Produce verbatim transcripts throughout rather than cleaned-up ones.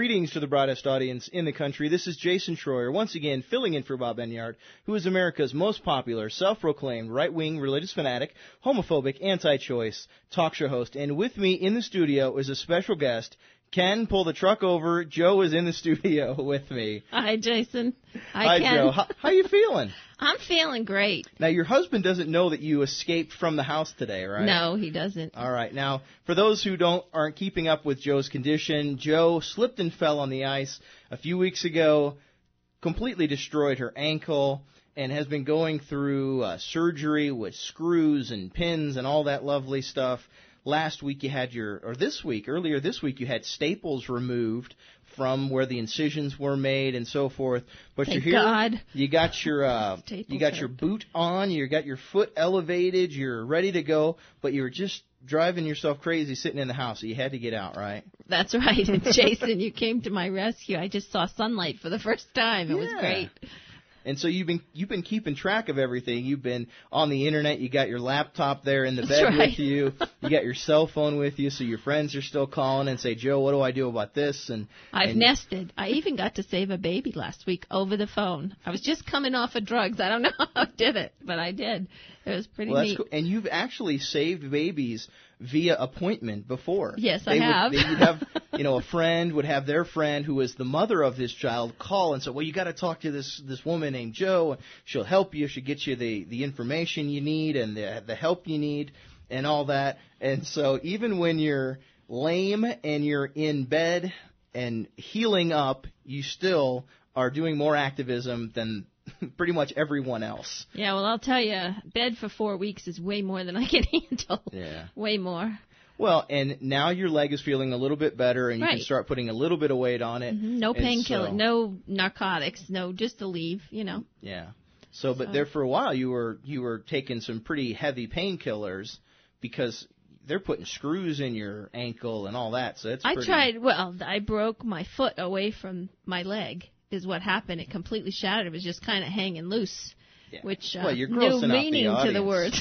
Greetings to the broadest audience in the country. This is Jason Schroyer, once again filling in for Bob Enyart, who is America's most popular, self-proclaimed, right-wing, religious fanatic, homophobic, anti-choice talk show host. And with me in the studio is a special guest. Ken, pull the truck over. Joe is in the studio with me. Hi, Jason. Hi, Hi, Ken. Joe. How, how you feeling? I'm feeling great. Now, your husband doesn't know that you escaped from the house today, right? No, he doesn't. All right. Now, for those who don't aren't keeping up with Joe's condition, Joe slipped and fell on the ice a few weeks ago, completely destroyed her ankle, and has been going through uh, surgery with screws and pins and all that lovely stuff. Last week you had your, or this week, earlier this week, you had staples removed from where the incisions were made and so forth. But Thank you're here. God. You got your, uh, you got your boot on. You got your foot elevated. You're ready to go. But you were just driving yourself crazy sitting in the house. So you had to get out, right? That's right. And Jason, you came to my rescue. I just saw sunlight for the first time. It Yeah. was great. And so you've been you've been keeping track of everything. You've been on the internet. You got your laptop there in the That's bed right. with you. You got your cell phone with you, so your friends are still calling and say, Joe, what do I do about this? And I've and, nested. I even got to save a baby last week over the phone. I was just coming off of drugs. I don't know how I did it, but I did. It was pretty well, that's neat. cool. And you've actually saved babies via appointment before. Yes, they I have. Would, they would have, you know, a friend would have their friend who was the mother of this child call and say, well, you got to talk to this this woman named Joe. She'll help you. She'll get you the, the information you need and the the help you need and all that. And so even when you're lame and you're in bed and healing up, you still are doing more activism than pretty much everyone else. Yeah, well, I'll tell you, bed for four weeks is way more than I can handle. Yeah. Way more. Well, and now your leg is feeling a little bit better, and you Right. can start putting a little bit of weight on it. Mm-hmm. No And painkiller, so- no narcotics, no just to leave, you know. Yeah. So, but So- there for a while, you were you were taking some pretty heavy painkillers because they're putting screws in your ankle and all that. So it's I pretty, tried, well, I broke my foot away from my leg is what happened. It completely shattered. It was just kind of hanging loose, Yeah. which uh, Well, you're new grossing out the meaning to the audience. words.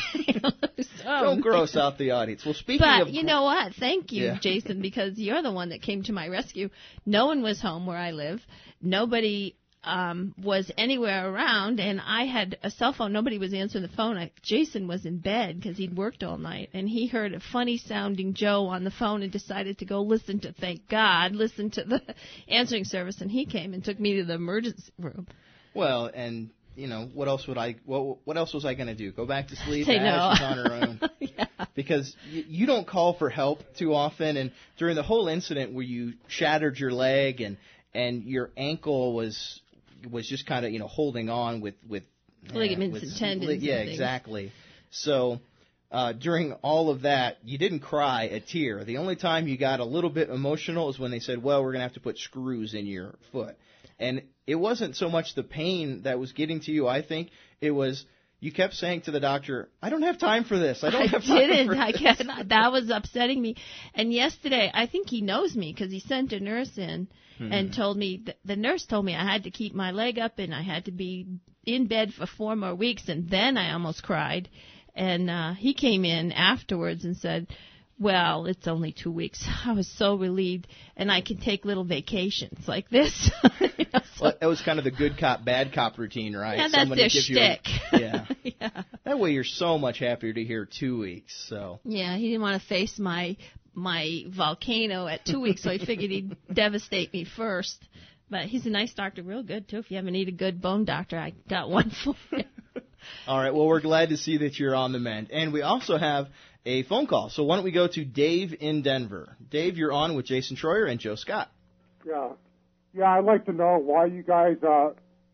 Oh, Don't gross out the audience. Well, speaking But of, you know what? Thank you, Yeah. Jason, because you're the one that came to my rescue. No one was home where I live. Nobody um, was anywhere around, and I had a cell phone. Nobody was answering the phone. I, Jason was in bed because he'd worked all night, and he heard a funny-sounding Joe on the phone and decided to go listen to, thank God, listen to the answering service, and he came and took me to the emergency room. well, and you know what else would I? What what else was I going to do? Go back to sleep? Say Ah, no. she's on her own. Yeah. Because y- you don't call for help too often, and during the whole incident where you shattered your leg and and your ankle was was just kind of you know holding on with with eh, Ligaments with, and tendons and yeah, things. exactly. So uh, during all of that, you didn't cry a tear. The only time you got a little bit emotional is when they said, "Well, we're going to have to put screws in your foot," and it wasn't so much the pain that was getting to you. I think it was. You kept saying to the doctor, I don't have time for this. I don't I have time didn't. for I this. can't. That was upsetting me. And yesterday, I think he knows me because he sent a nurse in Hmm. and told me, th- the nurse told me I had to keep my leg up and I had to be in bed for four more weeks. And then I almost cried. And uh, he came in afterwards and said, well, it's only two weeks. I was so relieved. And I can take little vacations like this. You know, so- Well, that was kind of the good cop, bad cop routine, right? yeah, that's Somebody their gives you a- shtick. yeah. Yeah. That way you're so much happier to hear two weeks. So Yeah, he didn't want to face my my volcano at two weeks, so he figured he'd devastate me first. But he's a nice doctor, real good, too. If you ever need a good bone doctor, I got one for you. all right. Well, we're glad to see that you're on the mend. And we also have a phone call. So why don't we go to Dave in Denver? Dave, you're on with Jason Schroyer and Joe Scott. Yeah, yeah. I'd like to know why you guys uh,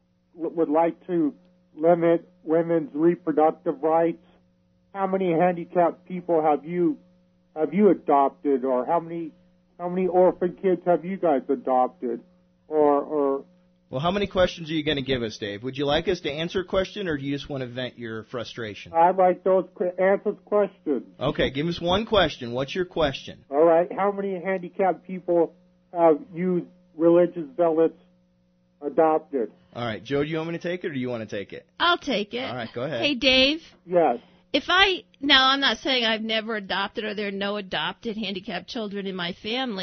w- would like to limit women's reproductive rights. How many handicapped people have you have you adopted, or how many how many orphan kids have you guys adopted, or or Well, how many questions are you going to give us, Dave? Would you like us to answer a question, or do you just want to vent your frustration? I'd like those qu- answers questions. Okay, give us one question. What's your question? All right, how many handicapped people have you religious zealots adopted? All right, Joe, do you want me to take it, or do you want to take it? I'll take it. All right, go ahead. Hey, Dave. Yes. If I, now I'm not saying I've never adopted or there are no adopted handicapped children in my family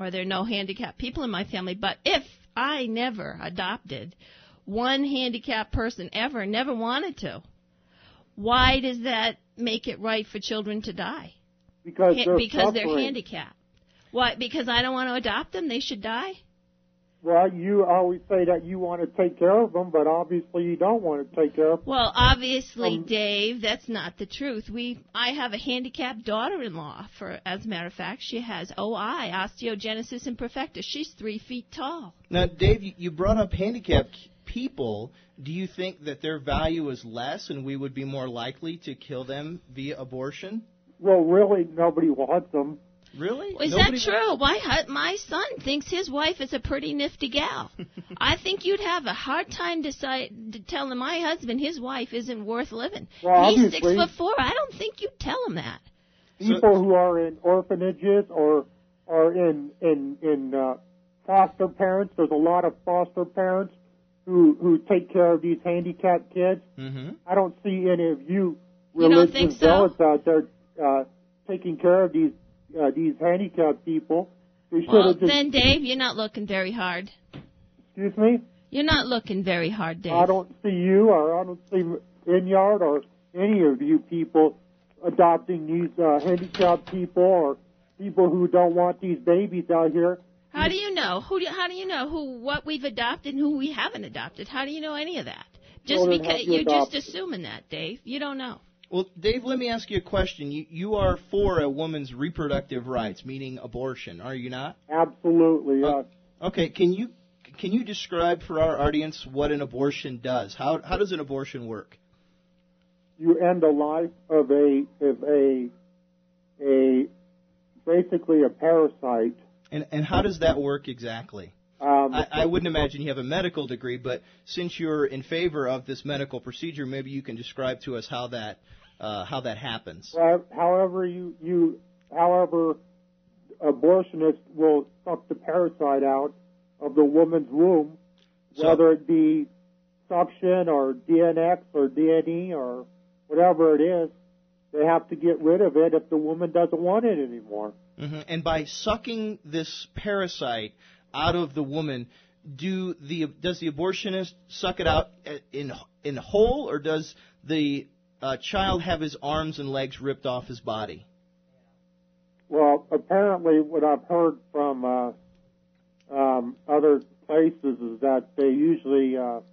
or there are no handicapped people in my family. But if I never adopted one handicapped person ever, never wanted to, why does that make it right for children to die? Because Ha- they're because suffering. they're handicapped. Why? Because I don't want to adopt them, they should die? Well, you always say that you want to take care of them, but obviously you don't want to take care of them. Well, obviously, Um, Dave, that's not the truth. We, I have a handicapped daughter-in-law. For as a matter of fact, she has O I, osteogenesis imperfecta. She's three feet tall. Now, Dave, you- you brought up handicapped people. Do you think that their value is less and we would be more likely to kill them via abortion? Well, really, nobody wants them. Really? Is Nobody that true? My hu- my son thinks his wife is a pretty nifty gal. I think you'd have a hard time decide, to telling my husband his wife isn't worth living. Well, He's obviously- six foot four. I don't think you'd tell him that. People who are in orphanages or are in in in uh, foster parents. There's a lot of foster parents who who take care of these handicapped kids. Mm-hmm. I don't see any of you You don't religious think so? zealots out there uh, taking care of these uh, these handicapped people. They should Well, have just. then, Dave, you're not looking very hard. Excuse me. You're not looking very hard, Dave. I don't see you, or I don't see Inyard, or any of you people adopting these uh, handicapped people or people who don't want these babies out here. How do you know? Who? Do, how do you know who what we've adopted and who we haven't adopted? How do you know any of that? Just Children because have to you're adopt. just assuming that, Dave. You don't know. Well, Dave, let me ask you a question. You, you are for a woman's reproductive rights, meaning abortion, are you not? Absolutely. Uh, Okay, can you can you describe for our audience what an abortion does? How how does an abortion work? you end the life of a of a a basically a parasite. And and how does that work exactly? Um, I, I wouldn't imagine you have a medical degree, but since you're in favor of this medical procedure, maybe you can describe to us how that uh, how that happens. Well, however you you however abortionists will suck the parasite out of the woman's womb, So- whether it be suction or D N X or D N E or whatever it is, they have to get rid of it if the woman doesn't want it anymore. hmm And by sucking this parasite out of the woman, do the does the abortionist suck it out in in whole, or does the uh, child have his arms and legs ripped off his body? Well, apparently, what I've heard from uh, um, other places is that they usually uh,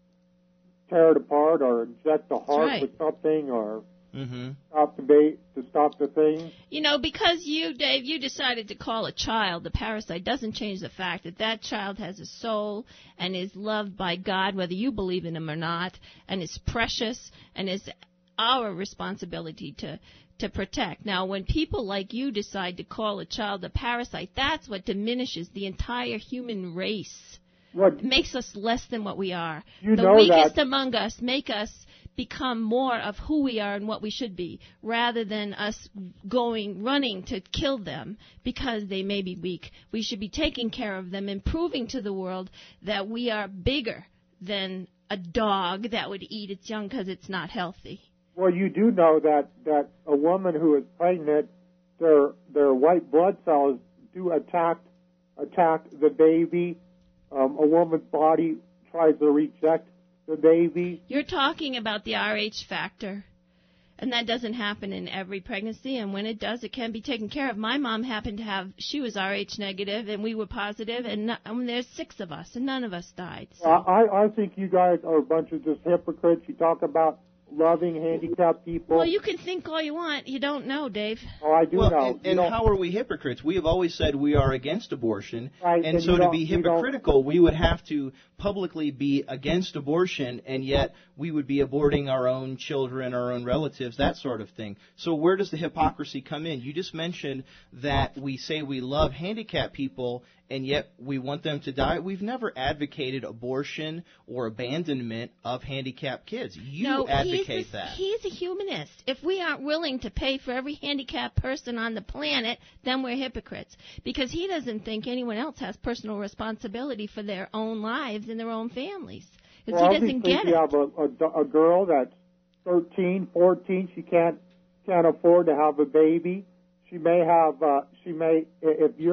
tear it apart or inject the heart right. with something or Mm-hmm. stop the bait to stop the thing. You know, because you, Dave, you decided to call a child a parasite doesn't change the fact that that child has a soul and is loved by God, whether you believe in him or not, and is precious and is our responsibility to to protect. Now, when people like you decide to call a child a parasite, that's what diminishes the entire human race. What It makes us less than what we are. You the know weakest that- among us make us become more of who we are and what we should be, rather than us going, running to kill them because they may be weak. We should be taking care of them and proving to the world that we are bigger than a dog that would eat its young because it's not healthy. Well, you do know that, that a woman who is pregnant, their their white blood cells do attack attack the baby. Um, a woman's body tries to reject the baby. You're talking about the R H factor, and that doesn't happen in every pregnancy, and when it does, it can be taken care of. My mom happened to have, she was R H negative, and we were positive, and no, I mean, there's six of us, and none of us died. So. Uh, I I think you guys are a bunch of just hypocrites. You talk about loving handicapped people. Well, you can think all you want. You don't know, Dave. Oh, I do Well, know. and, You and don't- how are we hypocrites? We have always said we are against abortion, Right, and and so you to don't- be you don't- hypocritical, we would have to publicly be against abortion, and yet we would be aborting our own children, our own relatives, that sort of thing. So where does the hypocrisy come in? You just mentioned that we say we love handicapped people, and yet we want them to die. We've never advocated abortion or abandonment of handicapped kids. You no, advocate he's a, that. He's a humanist. If we aren't willing to pay for every handicapped person on the planet, then we're hypocrites. Because he doesn't think anyone else has personal responsibility for their own lives and their own families. Because well, he doesn't obviously, get if you it. have a, a, a girl that's thirteen, fourteen, she can't can't afford to have a baby. She may have. Uh, she may. If you're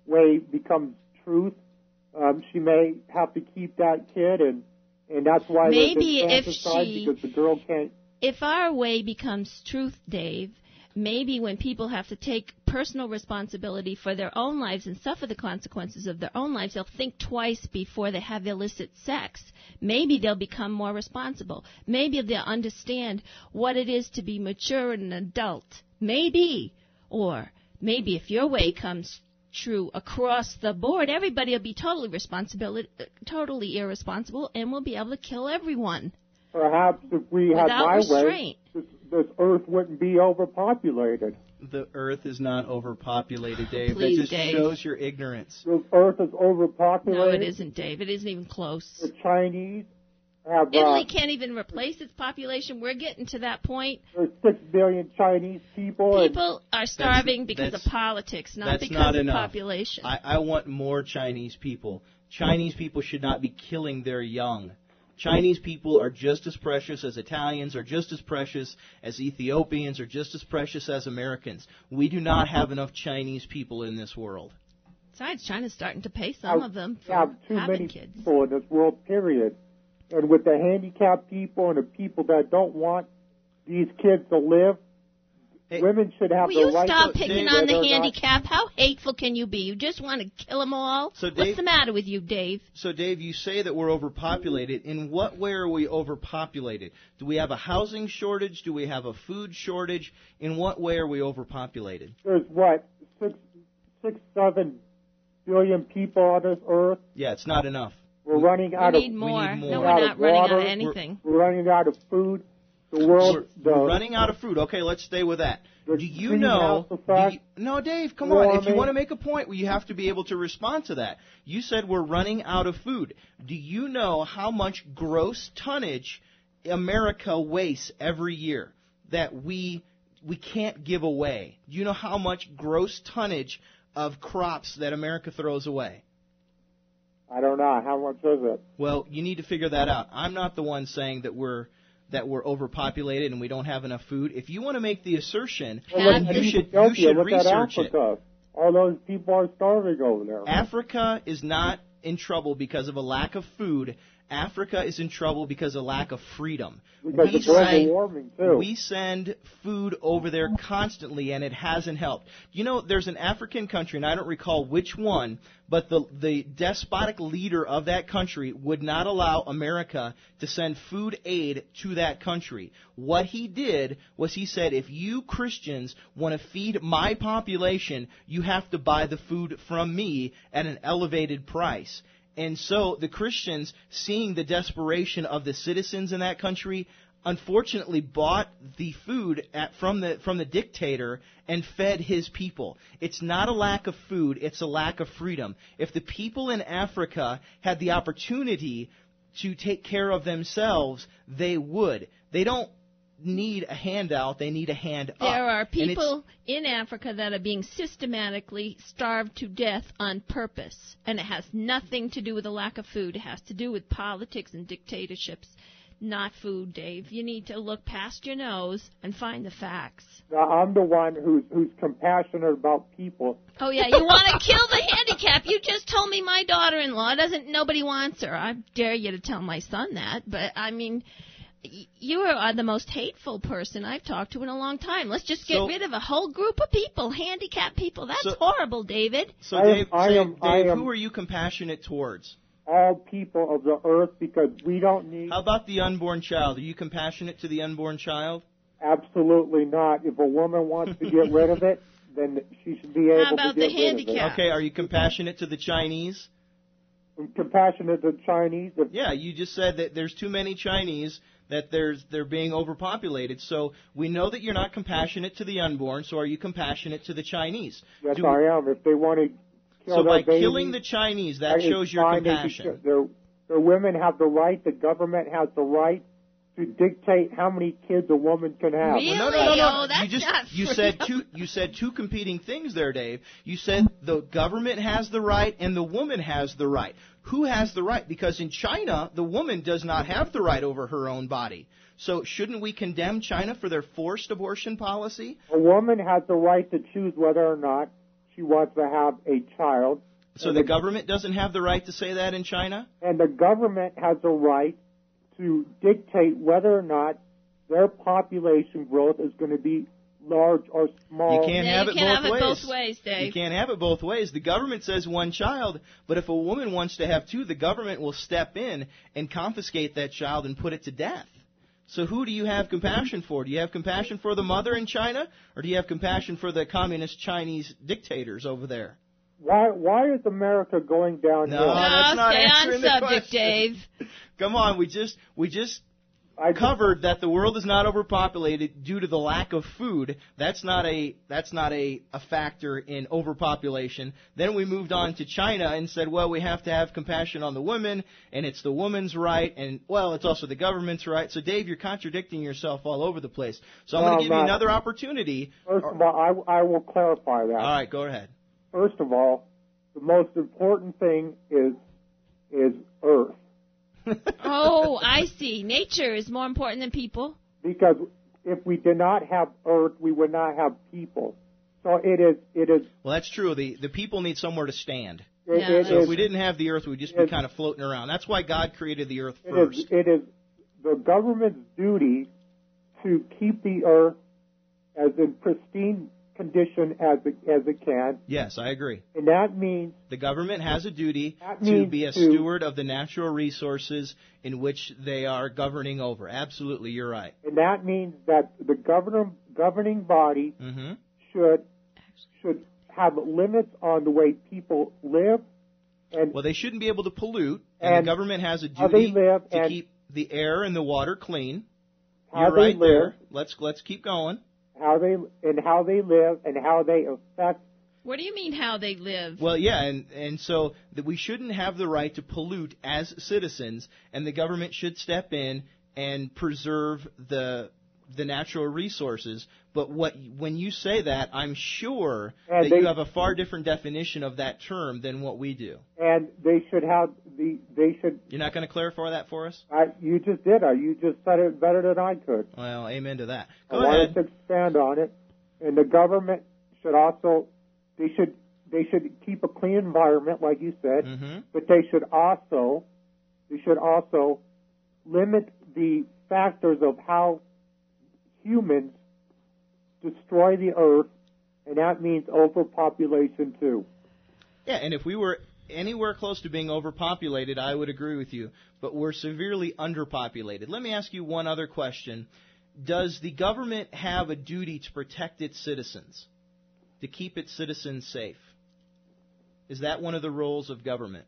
way becomes truth, um, she may have to keep that kid, and and that's why Maybe there's if infanticide, she- because the girl can't. If our way becomes truth, Dave, maybe when people have to take personal responsibility for their own lives and suffer the consequences of their own lives, they'll think twice before they have illicit sex. Maybe they'll become more responsible. Maybe they'll understand what it is to be mature and an adult. Maybe. Or maybe if your way comes true across the board, everybody will be totally responsible, totally irresponsible, and will be able to kill everyone. Perhaps if we had Without my restraint. way, this, this earth wouldn't be overpopulated. The Earth is not overpopulated, Dave. Please, that just Dave. shows your ignorance. The earth is overpopulated. No, it isn't, Dave. It isn't even close. The Chinese have uh, Italy can't even replace its population. We're getting to that point. there's six billion Chinese people. and People are starving because that's- of politics, not that's because not of enough. population. I, I want more Chinese people. Chinese people should not be killing their young. Chinese people are just as precious as Italians, are just as precious as Ethiopians, are just as precious as Americans. We do not have enough Chinese people in this world. Besides, China's starting to pay some have- of them for have too having many kids. people in this world, period. And with the handicapped people and the people that don't want these kids to live, Hey, women should have Will the you right stop to picking Dave, on the whether or not- handicap? How hateful can you be? You just want to kill them all? So, What's Dave- the matter with you, Dave? So, Dave, you say that we're overpopulated. In what way are we overpopulated? Do we have a housing shortage? Do we have a food shortage? In what way are we overpopulated? There's what six, six, seven billion people on this earth. Yeah, it's not enough. We're running We out need of more. need more. No, We're out we're of not running out water. of anything. we're running out of food. The world, We're, the, we're running out of food. Okay, let's stay with that. The Do you greenhouse know? effect, do you- no, Dave, come on. If you warming. want to make a point, well, you have to be able to respond to that. You said we're running out of food. Do you know how much gross tonnage America wastes every year that we we can't give away? Do you know how much gross tonnage of crops that America throws away? I don't know how much is it. Well, you need to figure that out. I'm not the one saying that we're that we're overpopulated and we don't have enough food. If you want to make the assertion, Well, then look you at should you Ethiopia, should look at research it. Africa. All those people are starving over there. Africa is not in trouble because of a lack of food. Africa is in trouble because of lack of freedom. because we of global send, warming too. we send food over there constantly, and it hasn't helped. You know, there's an African country, and I don't recall which one, but the the despotic leader of that country would not allow America to send food aid to that country. What he did was he said, if you Christians want to feed my population, you have to buy the food from me at an elevated price. And so the Christians, seeing the desperation of the citizens in that country, unfortunately bought the food at, from the from the dictator and fed his people. It's not a lack of food, it's a lack of freedom. If the people in Africa had the opportunity to take care of themselves, they would. They don't need a handout, they need a hand up. There are And it's- people in Africa that are being systematically starved to death on purpose. And it has nothing to do with a lack of food. It has to do with politics and dictatorships, not food, Dave. You need to look past your nose and find the facts. Now, I'm the one who's who's compassionate about people. Oh, yeah, you want to kill the handicap. You just told me my daughter-in-law doesn't, nobody wants her. I dare you to tell my son that. But, I mean, y- you are the most hateful person I've talked to in a long time. Let's just get So- rid of a whole group of people, handicapped people. That's So- horrible, David. So, I am- Dave, I say- am- I Dave am- who are you compassionate towards? All people of the earth, because we don't need. How about the unborn child? Are you compassionate to the unborn child? Absolutely not. If a woman wants to get rid of it, then she should be able about to the get rid of handicap? Okay, are you compassionate to the Chinese? it. I'm compassionate to Chinese. If Yeah, you just said that there's too many Chinese, that there's they're being overpopulated. So we know that you're not compassionate to the unborn, so are you compassionate to the Chinese? yes, Do- I am. If they want to kill So their by babies, killing the Chinese, that it's shows your fine. They should compassion. kill- Their, their women have the right, the government has the right to dictate how many kids a woman can have. Really? No, no, no, no. Oh, that's you just not you free. said two you said two competing things there, Dave. You said the government has the right and the woman has the right. Who has the right? Because in China, the woman does not have the right over her own body. So shouldn't we condemn China for their forced abortion policy? A woman has the right to choose whether or not she wants to have a child. So the, the government doesn't have the right to say that in China? And the government has a right to dictate whether or not their population growth is going to be large or small. You can't yeah, have you it can't both have ways. it both ways, Dave. You can't have it both ways. The government says one child, but if a woman wants to have two, the government will step in and confiscate that child and put it to death. So who do you have compassion for? Do you have compassion for the mother in China, or do you have compassion for the communist Chinese dictators over there? Why why is America going downhill? No, that's not stay answering on the subject, question. Dave. Come on, we just we just I just, covered that the world is not overpopulated due to the lack of food. That's not a that's not a, a factor in overpopulation. Then we moved on to China and said, well, we have to have compassion on the women, and it's the woman's right, and well, it's also the government's right. So, Dave, you're contradicting yourself all over the place. So I'm No, going to give I'm you not. another opportunity. First of all, I, I will clarify that. All right, go ahead. First of all, the most important thing is is Earth. Oh, I see. Nature is more important than people. Because if we did not have Earth, we would not have people. So it is. It is. Well, that's true. The the people need somewhere to stand. It, Yeah, it So is, if we didn't have the earth, we'd just be It- kind of floating around. That's why God created the earth it first. is. It is the government's duty to keep the Earth as in pristine condition as it, as it can, Yes, I agree. and that means The government has a duty That to means be a to- steward of the natural resources in which they are governing over. Absolutely, you're right. and that means that the governor, governing body hmm should should have limits on the way people live, and Well, they shouldn't be able to pollute, and, And the government has a how they duty live to and- keep the air and the water clean. how You're they right live, there. Let's let's keep going. how they and how they live, and how they affect. What do you mean how they live? Well, yeah, and and so that we shouldn't have the right to pollute as citizens, and the government should step in and preserve the the natural resources. But what when you say that, I'm sure And that they- you have a far different definition of that term than what we do. And they should have the. They should. You're not going to clarify that for us? I, you just did. I. You just said it better than I could. Well, amen to that. I Go wanted ahead. to expand on it, and the government should also. They should. They should keep a clean environment, like you said. hmm But they should also. They should also limit the factors of how humans destroy the earth, and that means overpopulation too. Yeah, and if we were anywhere close to being overpopulated, I would agree with you. But we're severely underpopulated. Let me ask you one other question. Does the government have a duty to protect its citizens, to keep its citizens safe? Is that one of the roles of government?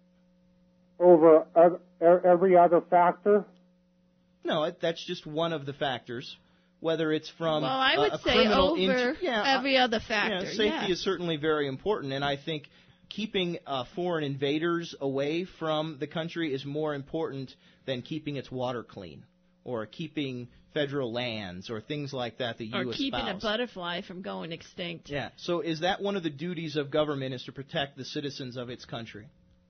Over ev- every other factor, No, it- that's just one of the factors. Whether it's from well, I a- would a say criminal over int- yeah, I- every other Yeah, factor. safety yeah. is certainly very important, and I think keeping uh, foreign invaders away from the country is more important than keeping its water clean or keeping federal lands or things like that that you Or keeping a espouse. butterfly from going extinct. Yeah. So is that one of the duties of government is to protect the citizens of its country?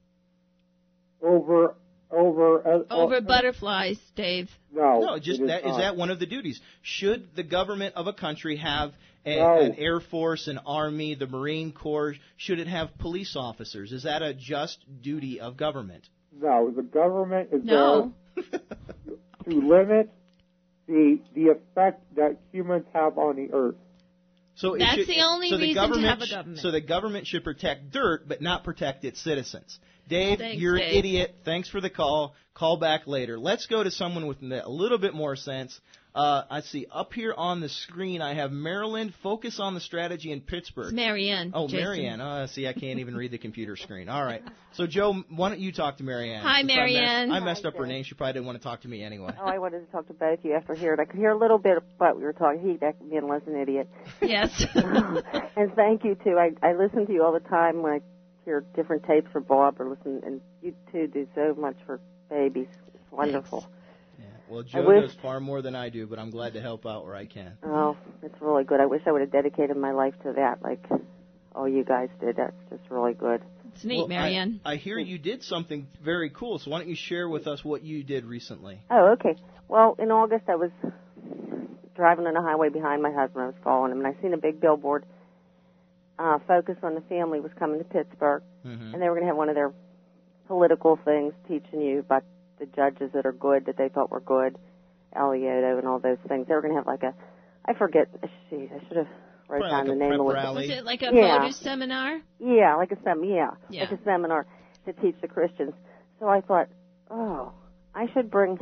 over over uh, Over uh, butterflies, Dave. No, No, just it is that is not. that one of the duties. Should the government of a country have a, No. an air force, an army, the Marine Corps? Should it have police officers? Is that a just duty of government? No, the government is No. there to limit the the effect that humans have on the earth. So it That's should- the only so the reason to government have a sh- government. So the government should protect dirt, but not protect its citizens. Dave, Thanks, you're Dave. an idiot. Thanks for the call. Call back later. Let's go to someone with a little bit more sense. Uh, I see up here on the screen I have Maryland. Focus on the strategy in Pittsburgh. It's Marianne. Oh, Jason. Marianne. Oh, see, I can't even read the computer screen. All right. So, Joe, why don't you talk to Marianne? Hi, Since I messed- Marianne. I messed Hi, up her Joe. name. She probably didn't want to talk to me anyway. Oh, I wanted to talk to both of you after hearing. I could hear a little bit of what we were talking. He, that being less an idiot. Yes. And thank you too. I I listen to you all the time when I hear different tapes for Bob or listen, and you two do so much for babies. It's wonderful. Yeah. Well, Joe wish- does far more than I do, but I'm glad to help out where I can. Oh, it's really good. I wish I would have dedicated my life to that, like all you guys did. That's just really good. It's neat, Well, Marianne. I, I hear you did something very cool, so why don't you share with us what you did recently? Oh, okay. Well, in August I was driving on the highway behind my husband. I was following him, and I seen a big billboard uh, Focus on the Family was coming to Pittsburgh, Mm-hmm. and they were going to have one of their political things teaching you about the judges that are good, that they thought were good, Alioto and all those things. They were going to have like a, I forget, geez, I should have wrote Probably down like the a name prep of it. rally. Was it like a Yeah. voters seminar? Yeah, like a sem, yeah, Yeah. like a seminar to teach the Christians. So I thought, oh, I should bring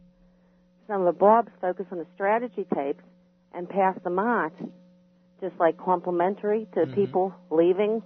some of Bob's Focus on the Strategy tapes and pass them on, just like complimentary to Mhm. people leaving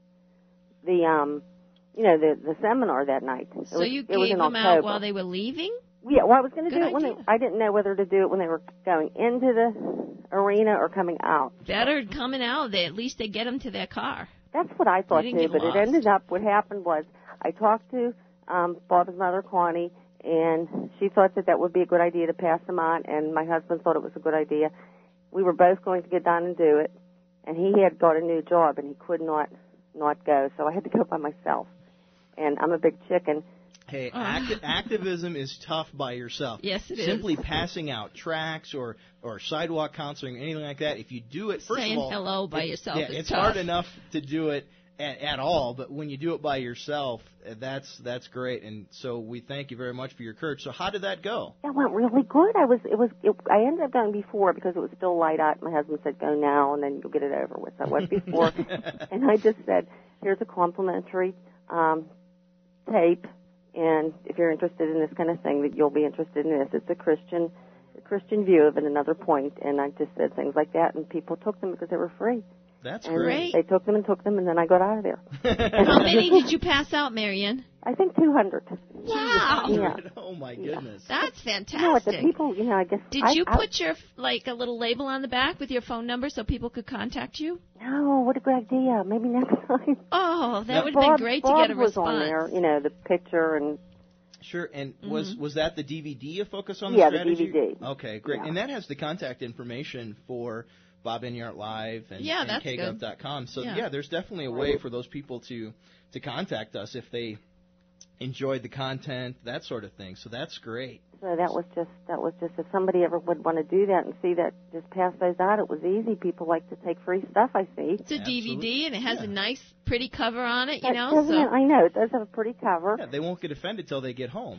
the, um, you know, the the seminar that night. It So was, you it was gave in them October. out while they were leaving? Yeah, well, I was going to Good do it when they, idea. I didn't know whether to do it when they were going into the arena or coming out. Better coming out. They, at least they get them to their car. That's what I thought You didn't too, get but lost. it ended up, what happened was, I talked to um, Bob's mother, Connie, and she thought that that would be a good idea to pass them on, and my husband thought it was a good idea. We were both going to get down and do it, and he had got a new job, and he could not not go, so I had to go by myself. And I'm a big chicken. Hey, Oh. acti- activism is tough by yourself. Yes, it is. Simply passing out tracts or, or sidewalk counseling or anything like that, if you do it, first Saying of all, hello by it- yourself yeah, is it's tough. hard enough to do it at, at all, but when you do it by yourself, uh, that's that's great. And so we thank you very much for your courage. So how did that go? That went really good. I was, it was, it, I ended up going before because it was still light out. My husband said, go now, and then you'll get it over with. So I went before, and I just said, here's a complimentary um, tape, and if you're interested in this kind of thing, that you'll be interested in this. It's a Christian, a Christian view of it, another point, and I just said things like that, and people took them because they were free. That's And great. they took them and took them, and then I got out of there. How many did you pass out, Marianne? I think two hundred. Wow. Yeah. Oh my goodness. That's You know what, the fantastic. people, you know, I guess. Did I, you I, put your, like, a little label on the back with your phone number so people could contact you? No, what a good idea. Maybe next time. Oh, that Now- would have been Bob- great Bob to get a was response. on there, you know, the picture and Sure, and was was that the D V D of Focus on Mm-hmm. Yeah, the the Strategy? D V D. Okay, great. Yeah. And that has the contact information for Bob Enyart Live and, Yeah, and that's K good. Gov dot com. So Yeah. yeah. there's definitely a way for those people to to contact us if they enjoyed the content, that sort of thing. So that's great. so that was just that was just if somebody ever would want to do that and see that, just pass those out. It was easy. People like to take free stuff, I see. It's a D V D, Absolutely. and it has Yeah. a nice, pretty cover on it, you But know, doesn't so it, I know it does have a pretty cover. Yeah, they won't get offended till they get home.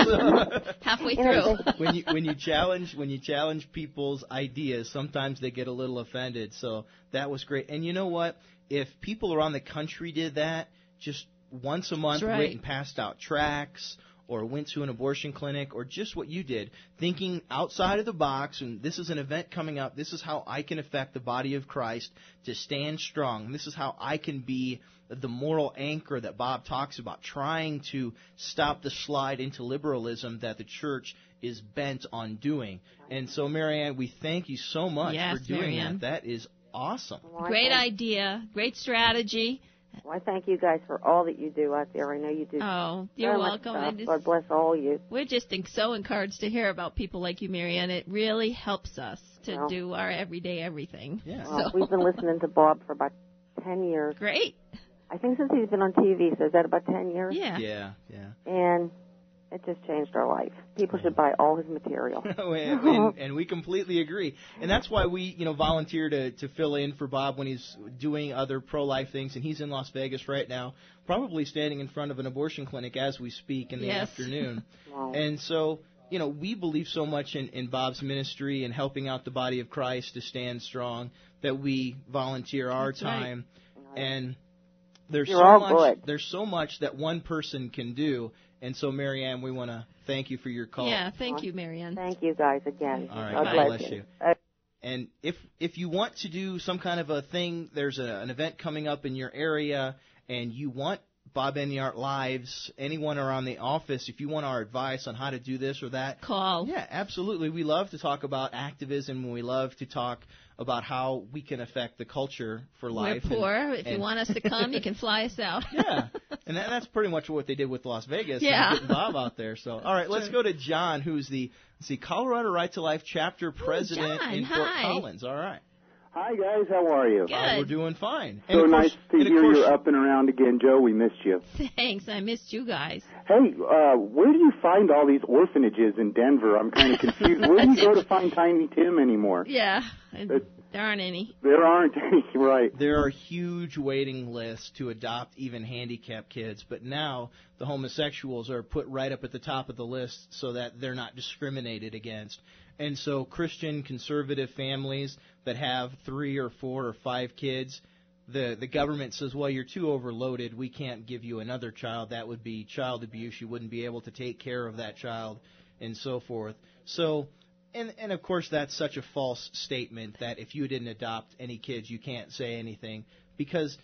halfway You know, through. when you when you challenge when you challenge people's ideas, sometimes they get a little offended. So that was great. And you know what? If people around the country did that, just once a month, That's right. went and passed out tracts, or went to an abortion clinic, or just what you did, thinking outside of the box, and this is an event coming up, this is how I can affect the body of Christ to stand strong. This is how I can be the moral anchor that Bob talks about, trying to stop the slide into liberalism that the church is bent on doing. And so, Marianne, we thank you so much Yes, for doing Marianne. that. That is awesome. Well, I Great thank- idea, great strategy. Well, I thank you guys for all that you do out there. I know you do. Oh, you're so much welcome. stuff. And God it's- bless all you. We're just so encouraged to hear about people like you, Marianne. It really helps us to Well. do our everyday everything. Yeah. Well, So- we've been listening to Bob for about ten years. Great. I think since he's been on T V. So is that about ten years? Yeah. Yeah, yeah. And it just changed our life. People should buy all his material. and, and, and we completely agree. And that's why we, you know, volunteer to, to fill in for Bob when he's doing other pro-life things. And he's in Las Vegas right now, probably standing in front of an abortion clinic as we speak in the Yes. afternoon. Wow. And so, you know, we believe so much in, in Bob's ministry and helping out the body of Christ to stand strong that we volunteer our That's right. time. And there's You're so all much good. there's so much that one person can do. And so, Marianne, we want to thank you for your call. Yeah, thank you, Marianne. Thank you guys again. All right, God God bless, bless you. you. Uh, And if if you want to do some kind of a thing, there's a, an event coming up in your area, and you want Bob Enyart Lives, anyone around the office, if you want our advice on how to do this or that, Call. yeah, absolutely. We love to talk about activism, and we love to talk about how we can affect the culture for life. We're poor. And, if you and- want us to come, you can fly us out. yeah, and that, that's pretty much what they did with Las Vegas. and Yeah. getting Bob out there. So, all right, let's go to John, who's the let's see Colorado Right to Life chapter president John, in Fort hi. Collins. All right. Hi, guys. How are you? Good. Uh, we're doing fine. So And of nice course- to and of hear course- you're up and around again, Joe. We missed you. Thanks. I missed you guys. Hey, uh, where do you find all these orphanages in Denver? I'm kind of confused. Where do you go to find Tiny Tim anymore? Yeah. and It- There aren't any. There aren't any, right? There are huge waiting lists to adopt even handicapped kids, but now the homosexuals are put right up at the top of the list so that they're not discriminated against. And so Christian conservative families that have three or four or five kids, the the government says, well, you're too overloaded. We can't give you another child. That would be child abuse. You wouldn't be able to take care of that child and so forth. So... And, and of course, that's such a false statement that if you didn't adopt any kids, you can't say anything, because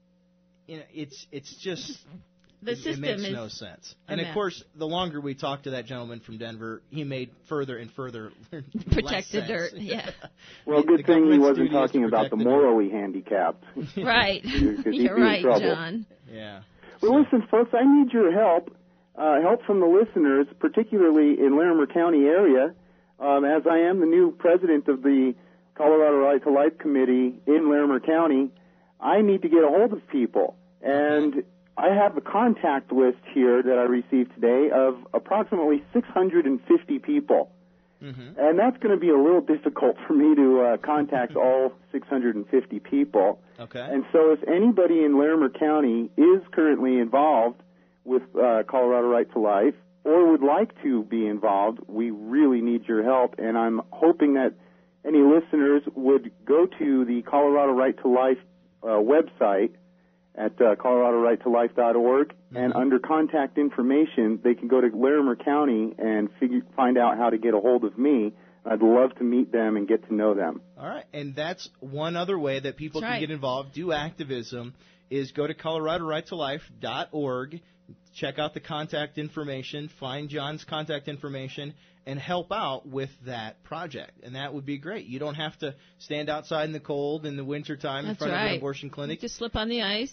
you know it's it's just The it, system it makes is no sense. a And of mess. course, the longer we talked to that gentleman from Denver, he made further and further less Protect the sense. dirt. Yeah. Well, The- good the thing he government's wasn't duty is to talking about protect the the dirt. morally handicapped. Right. Because he'd You're be in right, trouble. John. Yeah. Well, listen, folks, I need your help, uh, help from the listeners, particularly in Larimer County area, um, as I am the new president of the Colorado Right to Life Committee in Larimer County. I need to get a hold of people, and I have a contact list here that I received today of approximately six hundred fifty people. Mm-hmm. And that's going to be a little difficult for me to uh, contact all six hundred fifty people. Okay. And so if anybody in Larimer County is currently involved with uh, Colorado Right to Life or would like to be involved, we really need your help. And I'm hoping that any listeners would go to the Colorado Right to Life uh, website at uh, colorado right to life dot org, mm-hmm. and under contact information, they can go to Larimer County and figure, find out how to get a hold of me. I'd love to meet them and get to know them. All right, and that's one other way that people That's can right. get involved, do activism, is go to colorado right to life dot org, check out the contact information, find John's contact information, and help out with that project. And that would be great. You don't have to stand outside in the cold in the wintertime in That's front of right. an abortion clinic. Just slip on the ice.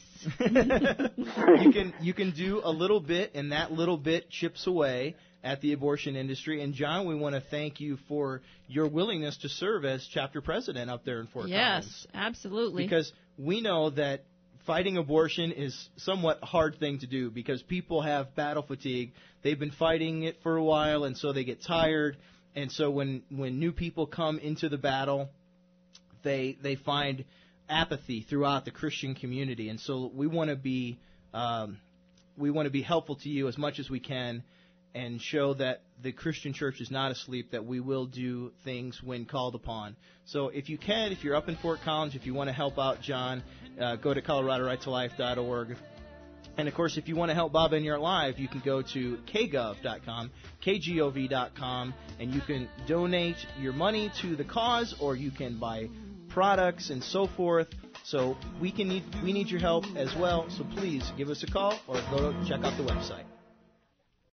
you can you can do a little bit, and that little bit chips away at the abortion industry. And John, we want to thank you for your willingness to serve as chapter president up there in Fort Yes, Collins. absolutely. Because we know that fighting abortion is somewhat hard thing to do because people have battle fatigue. They've been fighting it for a while, and so they get tired. And so when, when new people come into the battle, they they find apathy throughout the Christian community. And so we want to be um, we want to be helpful to you as much as we can, and show that the Christian church is not asleep, that we will do things when called upon. So if you can, if you're up in Fort Collins, if you want to help out John, uh, go to colorado right to life dot org. And, of course, if you want to help Bob and You're Live, you can go to k gov dot com, k gov dot com, and you can donate your money to the cause, or you can buy products and so forth. So we can need we need your help as well. So please give us a call or go to check out the website.